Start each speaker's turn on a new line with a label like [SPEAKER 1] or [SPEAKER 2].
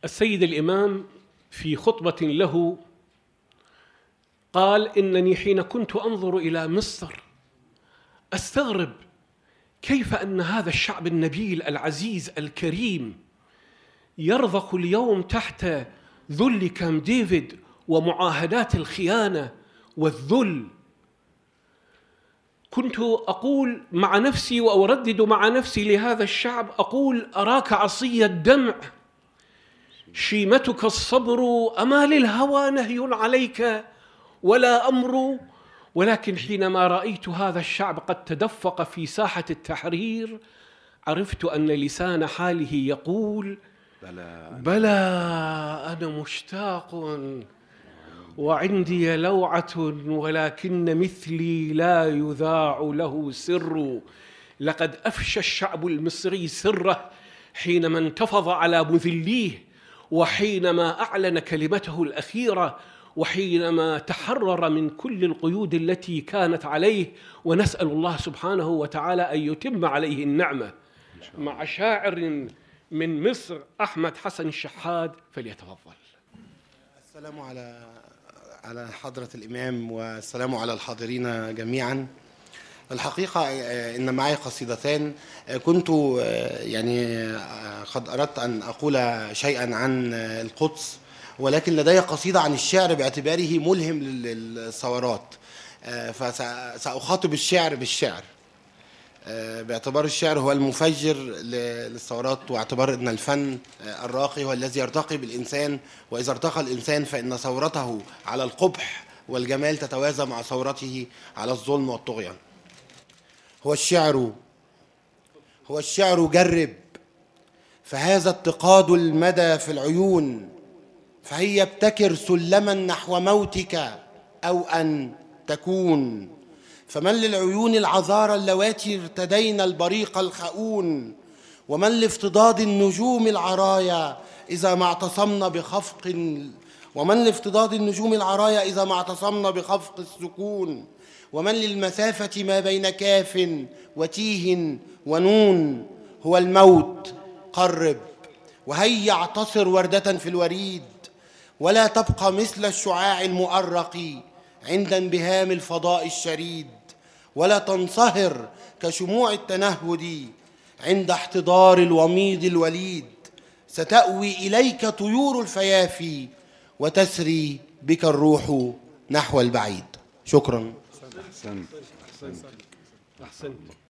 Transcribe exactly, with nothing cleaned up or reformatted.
[SPEAKER 1] السيد الإمام في خطبة له قال: إنني حين كنت أنظر إلى مصر أستغرب كيف أن هذا الشعب النبيل العزيز الكريم يرضخ اليوم تحت ذل كامب ديفيد ومعاهدات الخيانة والذل. كنت أقول مع نفسي وأردد مع نفسي لهذا الشعب، أقول: أراك عصي الدمع، شيمتك الصبر، أما للهوى نهي عليك ولا أمر. ولكن حينما رأيت هذا الشعب قد تدفق في ساحة التحرير عرفت أن لسان حاله يقول: بلى, بلى أنا مشتاق وعندي لوعة، ولكن مثلي لا يذاع له سر. لقد أفشى الشعب المصري سره حينما انتفض على مذليه، وحينما أعلن كلمته الأخيرة، وحينما تحرر من كل القيود التي كانت عليه. ونسأل الله سبحانه وتعالى أن يتم عليه النعمة. مع شاعر من مصر أحمد حسن الشحاد، فليتفضل.
[SPEAKER 2] السلام على على حضرة الإمام، والسلام على الحاضرين جميعا. الحقيقة إن معي قصيدتان. كنت يعني قد أردت أن أقول شيئا عن القدس، ولكن لدي قصيدة عن الشعر باعتباره ملهم للثورات، فسأخاطب الشعر بالشعر باعتبار الشعر هو المفجر للثورات، واعتبار أن الفن الراقي هو الذي يرتقي بالإنسان، وإذا ارتقى الإنسان فإن ثورته على القبح والجمال تتوازى مع ثورته على الظلم والطغيان. هو الشعر هو الشعر جرب، فهذا اتقاد المدى في العيون، فهي ابتكر سلما نحو موتك أو أن تكون. فمن للعيون العذارى اللواتي ارتدين البريق الخؤون، ومن لافتضاد النجوم العرايا إذا ما اعتصمنا بخفق ومن لافتضاد النجوم العرايا إذا ما اعتصمنا بخفق السكون، ومن للمسافة ما بين كاف وتيه ونون. هو الموت قرب، وهيا اعتصر وردة في الوريد، ولا تبقى مثل الشعاع المؤرق عند انبهام الفضاء الشريد، ولا تنصهر كشموع التنهد عند احتضار الوميض الوليد. ستأوي إليك طيور الفيافي، وتسري بك الروح نحو البعيد. شكرا.
[SPEAKER 1] أحسنت. أحسنت. أحسنت.